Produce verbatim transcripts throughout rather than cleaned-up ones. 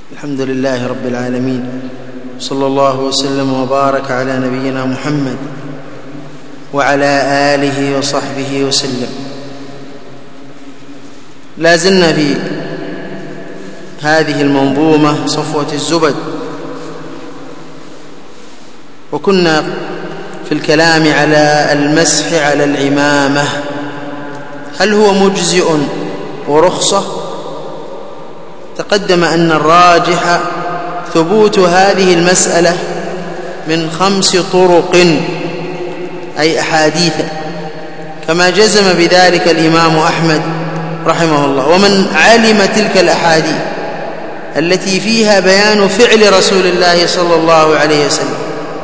الحمد لله رب العالمين، صلى الله وسلم وبارك على نبينا محمد وعلى آله وصحبه وسلم. لا زلنا في هذه المنظومة صفوة الزبد، وكنا في الكلام على المسح على العمامة، هل هو مجزئ ورخصة؟ تقدم أن الراجح ثبوت هذه المسألة من خمس طرق أي أحاديث، كما جزم بذلك الإمام أحمد رحمه الله. ومن علم تلك الأحاديث التي فيها بيان فعل رسول الله صلى الله عليه وسلم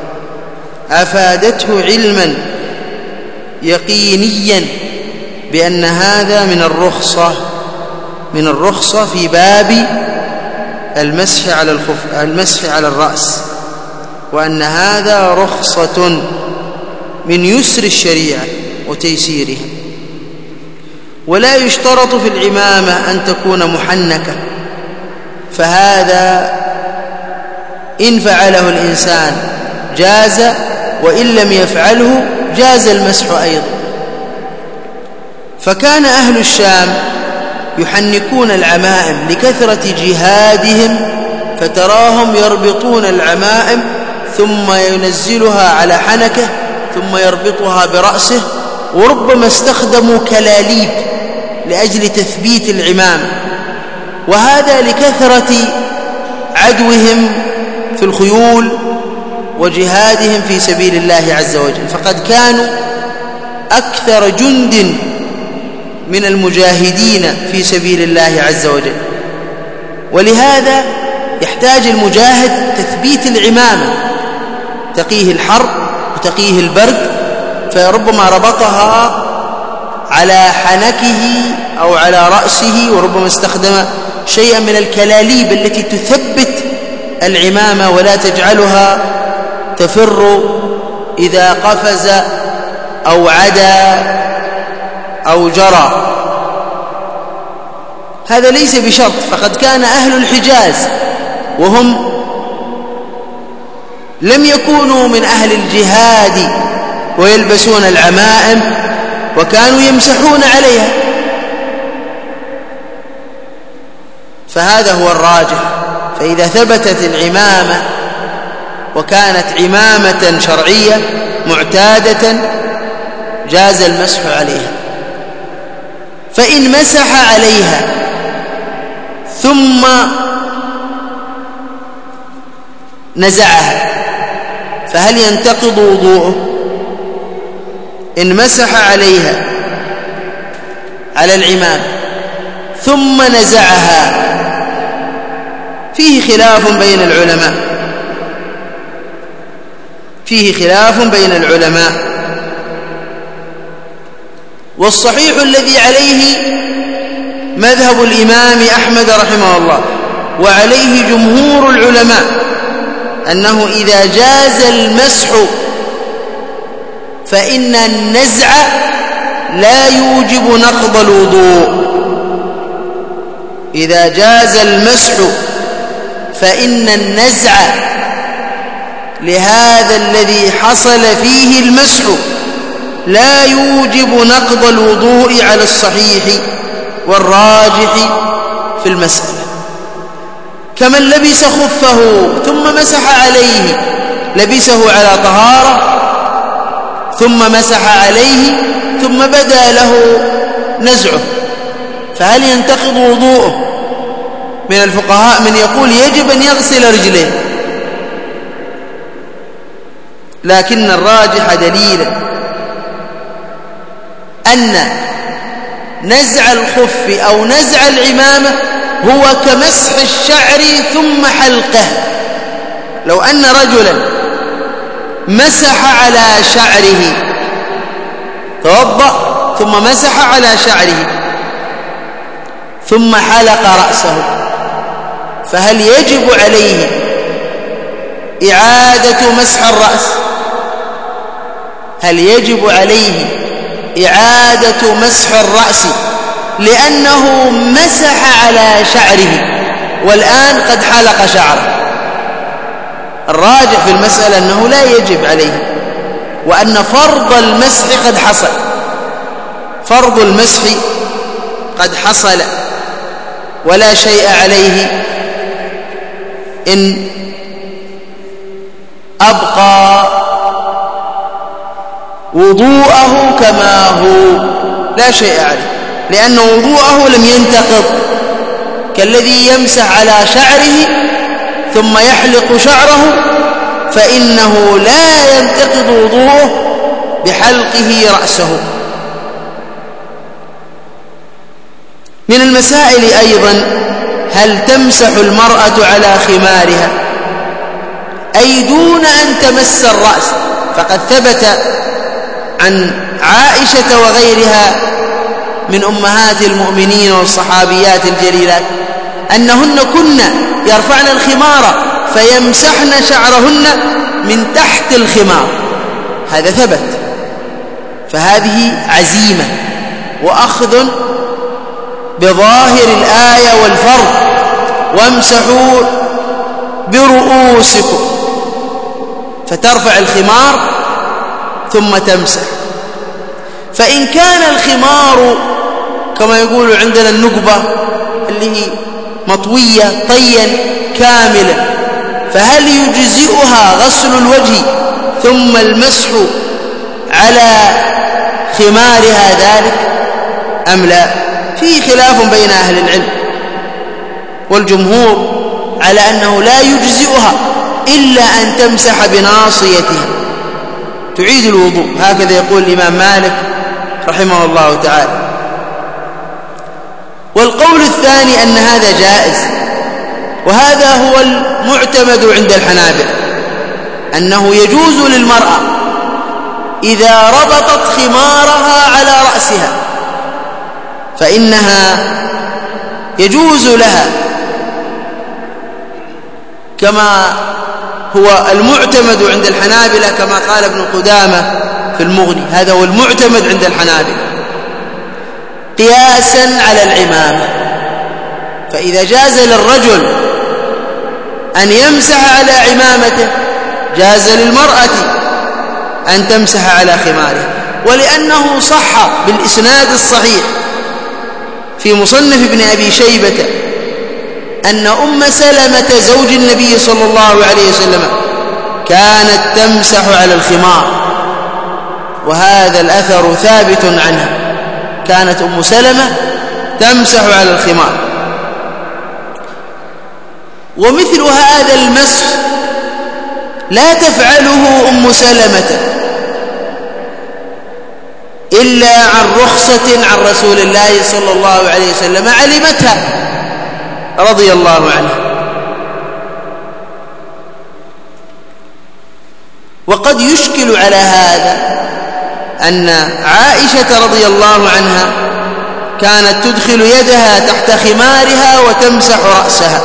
أفادته علما يقينيا بأن هذا من الرخصة من الرخصة في باب المسح على الخف المسح على الرأس، وأن هذا رخصة من يسر الشريعة وتيسيرها. ولا يشترط في العمامة أن تكون محنكة، فهذا إن فعله الإنسان جاز، وإن لم يفعله جاز المسح أيضا. فكان أهل الشام يحنكون العمائم لكثرة جهادهم، فتراهم يربطون العمائم ثم ينزلها على حنكه ثم يربطها برأسه، وربما استخدموا كلاليب لأجل تثبيت العمامة، وهذا لكثرة عدوهم في الخيول وجهادهم في سبيل الله عز وجل، فقد كانوا أكثر جند من المجاهدين في سبيل الله عز وجل. ولهذا يحتاج المجاهد تثبيت العمامة، تقيه الحر وتقيه البرد، فربما ربطها على حنكه أو على رأسه، وربما استخدم شيئا من الكلاليب التي تثبت العمامة ولا تجعلها تفر إذا قفز أو عدا أو جرى. هذا ليس بشرط، فقد كان أهل الحجاز وهم لم يكونوا من أهل الجهاد ويلبسون العمائم، وكانوا يمسحون عليها، فهذا هو الراجح. فإذا ثبتت العمامة وكانت عمامة شرعية معتادة جاز المسح عليها. فإن مسح عليها ثم نزعها فهل ينتقض وضوءه؟ إن مسح عليها على العمام ثم نزعها فيه خلاف بين العلماء فيه خلاف بين العلماء والصحيح الذي عليه مذهب الإمام أحمد رحمه الله وعليه جمهور العلماء أنه إذا جاز المسح فإن النزع لا يوجب نقض الوضوء. إذا جاز المسح فإن النزع لهذا الذي حصل فيه المسح لا يوجب نقض الوضوء على الصحيح والراجح في المسألة. كمن لبس خفه ثم مسح عليه، لبسه على طهارة ثم مسح عليه ثم بدا له نزعه، فهل ينتقض وضوءه؟ من الفقهاء من يقول يجب أن يغسل رجليه، لكن الراجح دليلا أن نزع الخف أو نزع العمامة هو كمسح الشعر ثم حلقه. لو أن رجلا مسح على شعره، توضأ ثم مسح على شعره ثم حلق رأسه، فهل يجب عليه إعادة مسح الرأس؟ هل يجب عليه إعادة مسح الرأس لأنه مسح على شعره والآن قد حلق شعره. الراجح في المسألة أنه لا يجب عليه، وأن فرض المسح قد حصل، فرض المسح قد حصل ولا شيء عليه إن أبقى وضوءه كما هو، لا شيء عليه، لأن وضوءه لم ينتقض، كالذي يمسح على شعره ثم يحلق شعره فإنه لا ينتقض وضوءه بحلقه رأسه. من المسائل أيضا هل تمسح المرأة على خمارها أي دون أن تمس الرأس؟ فقد ثبت عن عائشة وغيرها من أمهات المؤمنين والصحابيات الجليلات أنهن كن يرفعن الخمار فيمسحن شعرهن من تحت الخمار، هذا ثبت، فهذه عزيمة وأخذ بظاهر الآية والفرض، وامسحوا برؤوسكم، فترفع الخمار ثم تمسح. فإن كان الخمار كما يقول عندنا النقبة اللي هي مطوية طيا كاملا، فهل يجزئها غسل الوجه ثم المسح على خمارها ذلك أم لا؟ فيه خلاف بين أهل العلم، والجمهور على أنه لا يجزئها إلا أن تمسح بناصيتها تعيد الوضوء، هكذا يقول الإمام مالك رحمه الله تعالى. والقول الثاني أن هذا جائز، وهذا هو المعتمد عند الحنابلة، أنه يجوز للمرأة إذا ربطت خمارها على رأسها فإنها يجوز لها، كما هو المعتمد عند الحنابلة كما قال ابن قدامة في المغني، هذا هو المعتمد عند الحنابلة قياسا على العمامة. فإذا جاز للرجل أن يمسح على عمامته جاز للمرأة أن تمسح على خمارها. ولأنه صح بالإسناد الصحيح في مصنف ابن أبي شيبة أن أم سلمة زوج النبي صلى الله عليه وسلم كانت تمسح على الخمار، وهذا الأثر ثابت عنها، كانت أم سلمة تمسح على الخمار. ومثل هذا المسح لا تفعله أم سلمة إلا عن رخصة عن رسول الله صلى الله عليه وسلم علمتها رضي الله عنها. وقد يشكل على هذا أن عائشة رضي الله عنها كانت تدخل يدها تحت خمارها وتمسح رأسها،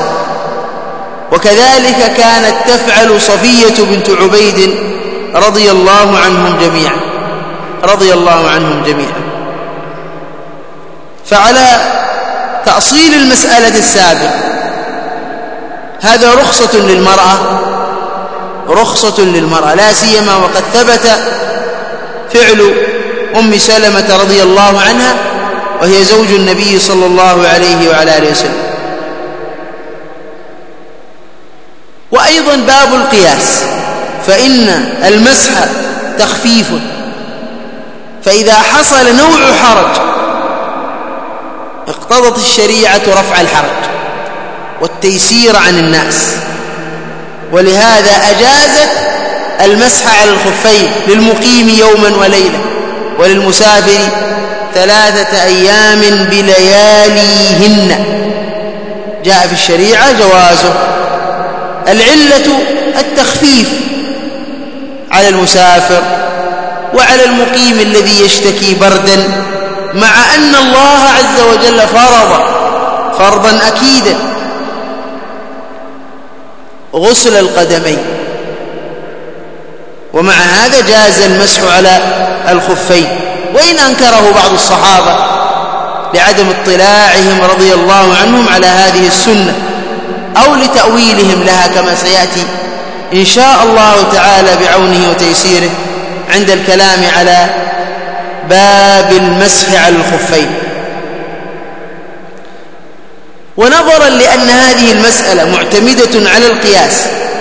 وكذلك كانت تفعل صفية بنت عبيد رضي الله عنهم جميعا رضي الله عنهم جميعا. فعلى تأصيل المسألة السابقة هذا رخصة للمرأة، رخصة للمرأة، لا سيما وقد ثبت فعل أم سلمة رضي الله عنها وهي زوج النبي صلى الله عليه وعلى آله وسلم. وأيضا باب القياس، فإن المسح تخفيف، فإذا حصل نوع حرج اقتضت الشريعة رفع الحرج والتيسير عن الناس، ولهذا أجازت المسح على الخفين للمقيم يوما وليلة، وللمسافر ثلاثة أيام بلياليهن، جاء في الشريعة جوازه. العلة التخفيف على المسافر وعلى المقيم الذي يشتكي بردا، مع أن الله عز وجل فرض فرضا أكيدا غسل القدمين، ومع هذا جاز المسح على الخفين، وإن أنكره بعض الصحابة لعدم اطلاعهم رضي الله عنهم على هذه السنة، أو لتأويلهم لها كما سيأتي إن شاء الله تعالى بعونه وتيسيره عند الكلام على باب المسح على الخفين. ونظرا لأن هذه المسألة معتمدة على القياس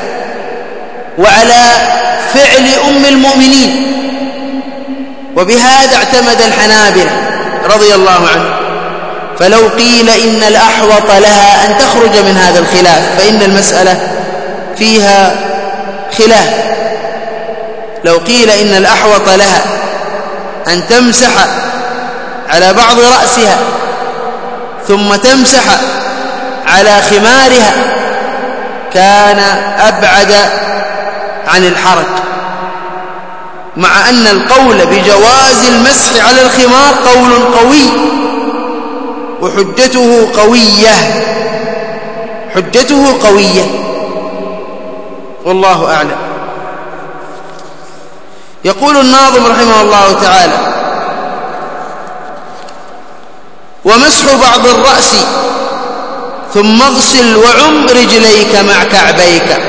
وعلى فعل أم المؤمنين، وبهذا اعتمد الحنابلة رضي الله عنه، فلو قيل إن الأحوط لها أن تخرج من هذا الخلاف فإن المسألة فيها خلاف. لو قيل إن الأحوط لها أن تمسح على بعض رأسها ثم تمسح على خمارها كان أبعد عن الحرج، مع أن القول بجواز المسح على الخمار قول قوي وحجته قوية، حجته قوية والله أعلم. يقول الناظم رحمه الله تعالى: ومسح بعض الرأس ثم اغسل وعم رجليك مع كعبيك.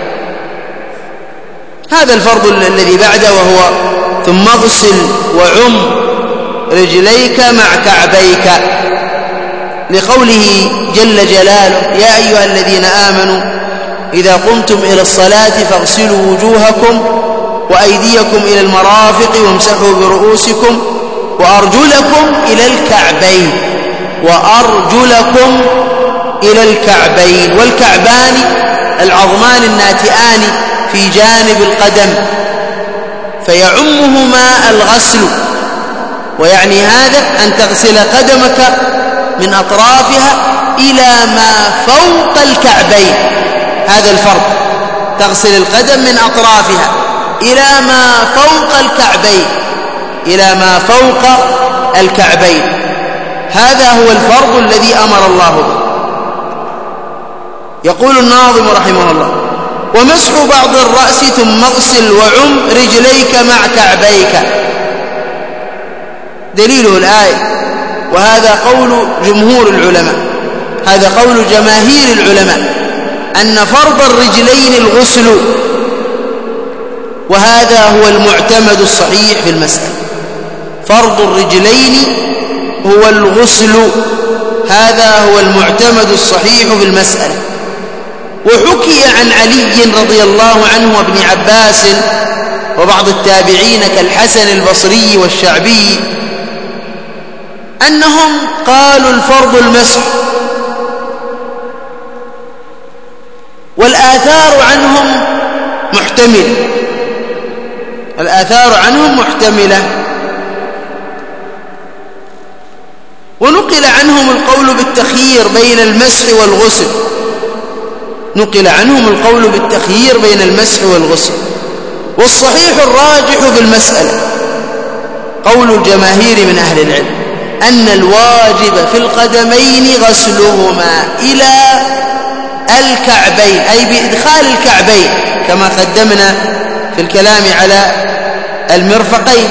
هذا الفرض الذي بعده وهو ثم اغسل وعم رجليك مع كعبيك، لقوله جل جلاله: يا أيها الذين آمنوا إذا قمتم إلى الصلاة فاغسلوا وجوهكم وأيديكم إلى المرافق وامسحوا برؤوسكم وأرجلكم إلى الكعبين وأرجلكم إلى الكعبين. والكعبان العظمان الناتئان في جانب القدم، فيعمهما الغسل، ويعني هذا أن تغسل قدمك من أطرافها إلى ما فوق الكعبين. هذا الفرق، تغسل القدم من أطرافها إلى ما فوق الكعبين، إلى ما فوق الكعبين. هذا هو الفرض الذي أمر الله به. يقول الناظم رحمه الله: ومسح بعض الرأس ثم اغسل وعم رجليك مع كعبيك. دليله الآية، وهذا قول جمهور العلماء، هذا قول جماهير العلماء، أن فرض الرجلين الغسل، وهذا هو المعتمد الصحيح في المسألة. فرض الرجلين هو الغسل، هذا هو المعتمد الصحيح في المسألة. وحكي عن علي رضي الله عنه وابن عباس وبعض التابعين كالحسن البصري والشعبي أنهم قالوا الفرض المسح، والآثار عنهم محتملة، الآثار عنهم محتملة. ونقل عنهم القول بالتخيير بين المسح والغسل، نقل عنهم القول بالتخيير بين المسح والغسل. والصحيح الراجح في المسألة قول الجماهير من أهل العلم أن الواجب في القدمين غسلهما إلى الكعبين، أي بإدخال الكعبين كما قدمنا في الكلام على المرفقين.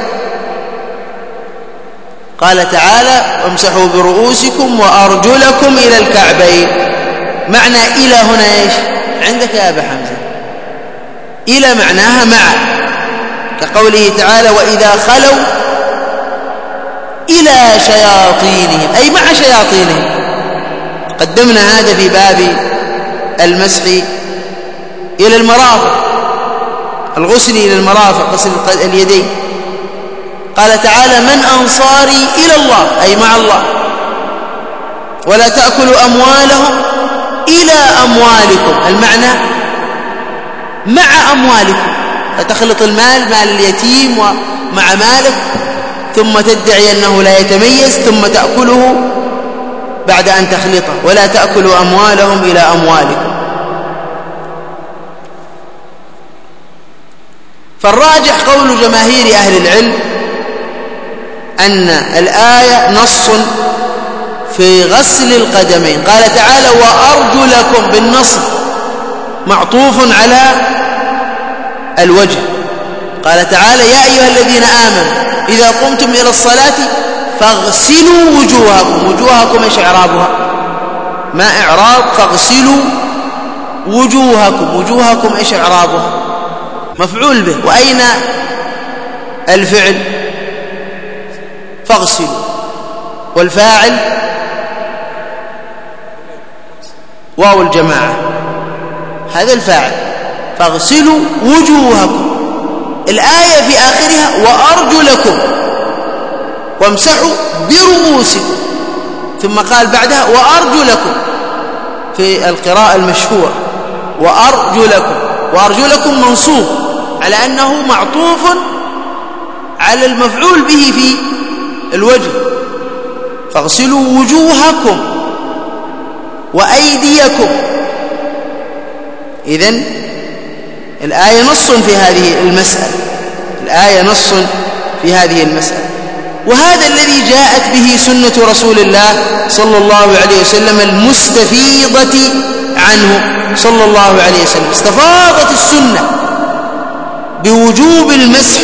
قال تعالى: وامسحوا برؤوسكم وأرجلكم إلى الكعبين. معنى إلى هنا إيش عندك يا أبا حمزة؟ إلى معناها مع، كقوله تعالى: وإذا خلوا إلى شياطينهم، أي مع شياطينهم. قدمنا هذا في باب المسح إلى المرافق، الغسل إلى المرافق، غسل اليدين. قال تعالى: من أنصاري إلى الله، أي مع الله. ولا تأكلوا أموالهم إلى أموالكم، المعنى مع أموالكم، فتخلط المال مال اليتيم ومع مالك ثم تدعي أنه لا يتميز ثم تأكله بعد أن تخلطه. ولا تأكلوا أموالهم إلى أموالكم. فالراجح قول جماهير أهل العلم أن الآية نص في غسل القدمين. قال تعالى: وأرجلكم بالنصب معطوف على الوجه. قال تعالى: يا أيها الذين آمنوا إذا قمتم إلى الصلاة فاغسلوا وجوهكم. وجوهكم إيش إعرابها؟ ما إعراب فاغسلوا وجوهكم؟ وجوهكم إيش إعرابها؟ مفعول به. وأين الفعل؟ فاغسلوا. والفاعل واو الجماعة، هذا الفاعل. فاغسلوا وجوهكم. الآية في آخرها وأرجلكم وامسحوا برؤوسكم، ثم قال بعدها وأرجلكم في القراءة المشهورة وأرجلكم. وأرجلكم منصوب على أنه معطوف على المفعول به في الوجه. فاغسلوا وجوهكم وأيديكم. إذن الآية نص في هذه المسألة، الآية نص في هذه المسألة. وهذا الذي جاءت به سنة رسول الله صلى الله عليه وسلم المستفيضة عنه صلى الله عليه وسلم. استفاضت السنة بوجوب المسح،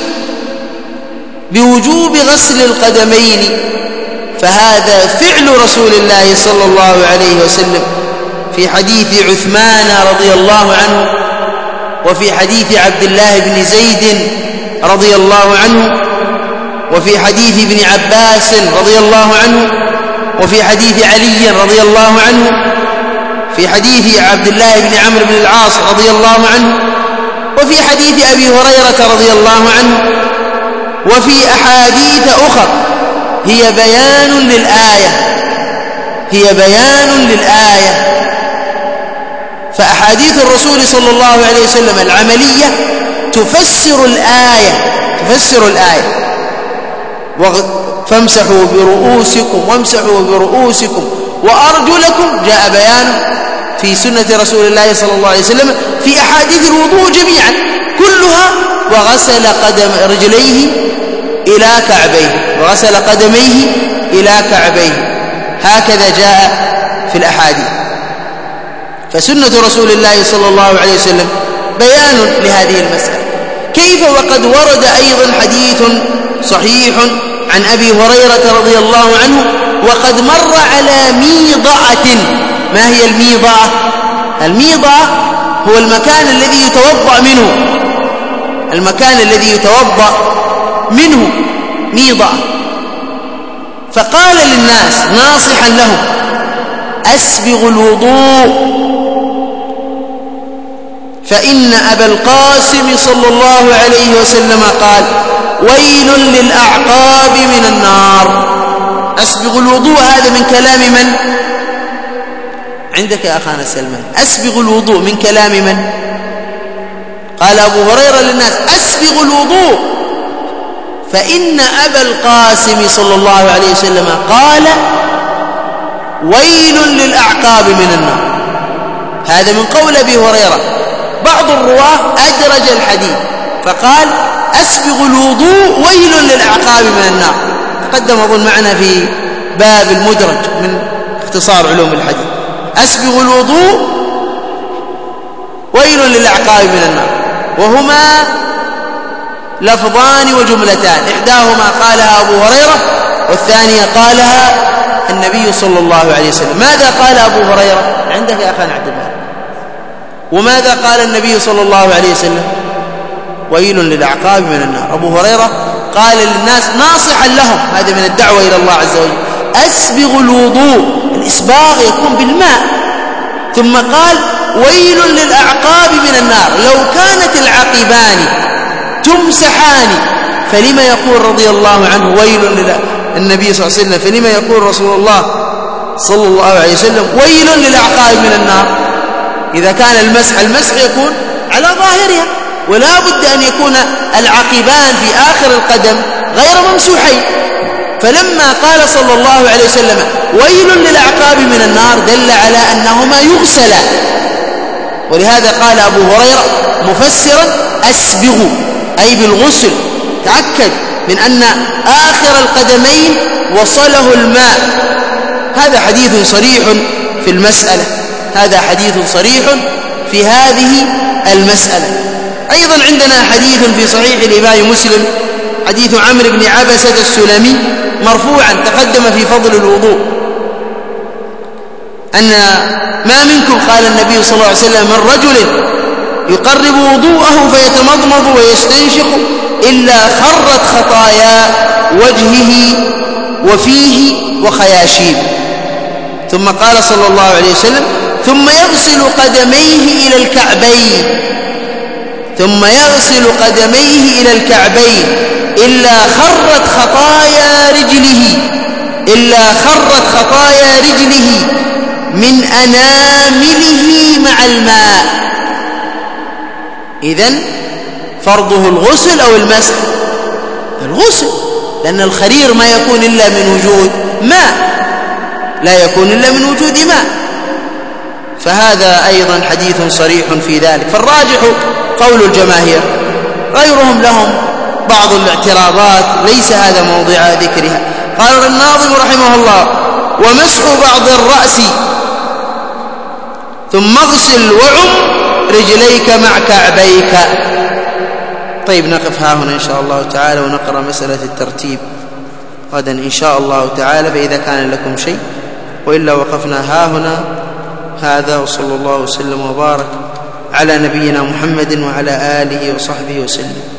بوجوب غسل القدمين. فهذا فعل رسول الله صلى الله عليه وسلم في حديث عثمان رضي الله عنه، وفي حديث عبد الله بن زيد رضي الله عنه، وفي حديث ابن عباس رضي الله عنه، وفي حديث علي رضي الله عنه، في حديث عبد الله بن عمرو بن العاص رضي الله عنه، وفي حديث أبي هريرة رضي الله عنه، وفي أحاديث أخرى هي بيان للآية، هي بيان للآية. فأحاديث الرسول صلى الله عليه وسلم العملية تفسر الآية، تفسر الآية. فامسحوا برؤوسكم وامسحوا برؤوسكم وأرجلكم جاء بيان في سنة رسول الله صلى الله عليه وسلم في أحاديث الوضوء جميعا كلها. وغسل قدم رجليه إلى كعبيه، وغسل قدميه إلى كعبيه، هكذا جاء في الأحاديث. فسنة رسول الله صلى الله عليه وسلم بيان لهذه المسألة. كيف وقد ورد أيضا حديث صحيح عن أبي هريرة رضي الله عنه وقد مر على ميضعة. ما هي الميضعة؟ الميضعة هو المكان الذي يتوضأ منه، المكان الذي يتوضأ منه ميضعة. فقال للناس ناصحا لهم أسبغوا الوضوء فإن أبا القاسم صلى الله عليه وسلم قال ويل للأعقاب من النار. أسبغ الوضوء هذا من كلام من؟ عندك يا أخانا سلمان. أسبغ الوضوء من كلام من؟ قال أبو هريرة للناس أسبغ الوضوء فإن أبا القاسم صلى الله عليه وسلم قال ويل للأعقاب من النار. هذا من قول أبي هريرة. بعض الرواه أدرج الحديث فقال أسبغ الوضوء ويل للأعقاب من النار. تقدم أظن معنا في باب المدرج من اختصار علوم الحديث. أسبغ الوضوء ويل للأعقاب من النار، وهما لفظان وجملتان، إحداهما قالها أبو هريرة والثانية قالها النبي صلى الله عليه وسلم. ماذا قال أبو هريرة؟ عندك يا أخانا عبد الله. وماذا قال النبي صلى الله عليه وسلم؟ ويل للأعقاب من النار. أبو هريرة قال للناس ناصحا لهم، هذا من الدعوة إلى الله عز وجل، أسبغ الوضوء. الإسباغ يكون بالماء. ثم قال ويل للأعقاب من النار. لو كانت العقبان تمسحان فلما يقول رضي الله عنه ويل للنبي صلى الله عليه وسلم، فلما يقول رسول الله صلى الله عليه وسلم ويل للأعقاب من النار؟ إذا كان المسح المسح يكون على ظاهرها، ولا بد أن يكون العقبان في آخر القدم غير ممسوحين. فلما قال صلى الله عليه وسلم ويل للأعقاب من النار دل على أنهما يغسلان. ولهذا قال أبو هريرة مفسرا أسبغوا أي بالغسل. تأكد من أن آخر القدمين وصله الماء. هذا حديث صريح في المسألة، هذا حديث صريح في هذه المسألة. أيضا عندنا حديث في صحيح الإمام مسلم، حديث عمرو بن عبسة السلمي مرفوعا تقدم في فضل الوضوء، أن ما منكم قال النبي صلى الله عليه وسلم من رجل يقرب وضوءه فيتمضمض ويستنشق إلا خرت خطايا وجهه وفيه وخياشيم. ثم قال صلى الله عليه وسلم ثم يغسل قدميه إلى الكعبين ثم يغسل قدميه إلى الكعبين إلا خرت خطايا رجله إلا خرت خطايا رجله من أنامله مع الماء. إذن فرضه الغسل أو المسح؟ الغسل، لأن الخرير ما يكون إلا من وجود ماء، لا يكون إلا من وجود ماء، فهذا أيضا حديث صريح في ذلك. فالراجح قول الجماهير، غيرهم لهم بعض الاعتراضات ليس هذا موضع ذكرها. قال الناظم رحمه الله ومسح بعض الرأس ثم اغسل وعم رجليك مع كعبيك. طيب نقف ها هنا إن شاء الله تعالى ونقرأ مسألة الترتيب غدا إن شاء الله تعالى، فإذا كان لكم شيء، وإلا وقفنا ها هنا. هذا وصلى الله وسلم وبارك على نبينا محمد وعلى آله وصحبه وسلم.